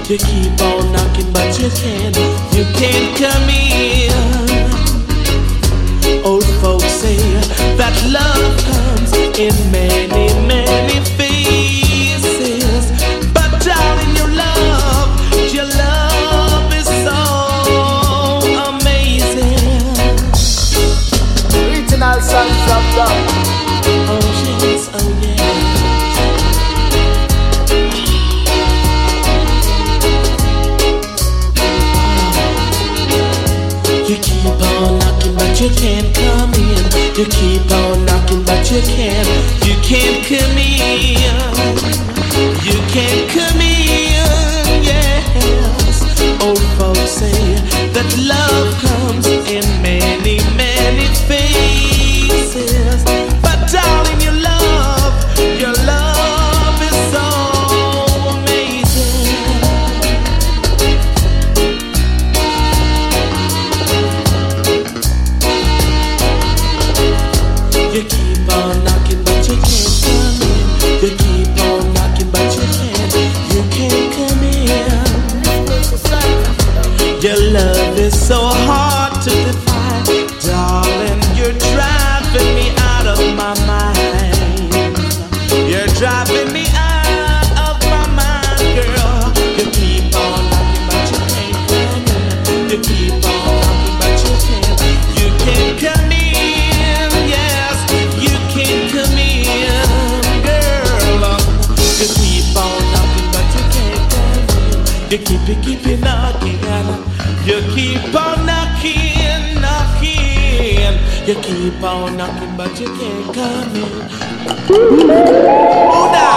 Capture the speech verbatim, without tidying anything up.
You keep on knocking, but you can't, you can't come in. Old folks say that love comes in many, many faces. But darling, your love, your love is so amazing. Original sons of God. Oh yes, oh yeah. You keep on knocking, but you can't come in. You keep on knocking, but you can't, you can't come in. You can't come in, yes. Old folks say that love comes in many, many faces. But darling, your love, your love is so amazing. You keep on knocking, but you can't come in. You keep on knocking, but you can't, you can't come in. Your love is so hard to define, darling. You're driving me out of my mind. You're driving me out of my mind, girl. You keep on knocking, but you can't come in. You keep on knocking, but you can't, you can't come in. Come in, girl. You keep on knocking, but you can't come in. You keep it, keep it knocking. You keep on knocking, knocking. You keep on knocking, but you can't come in. Oh,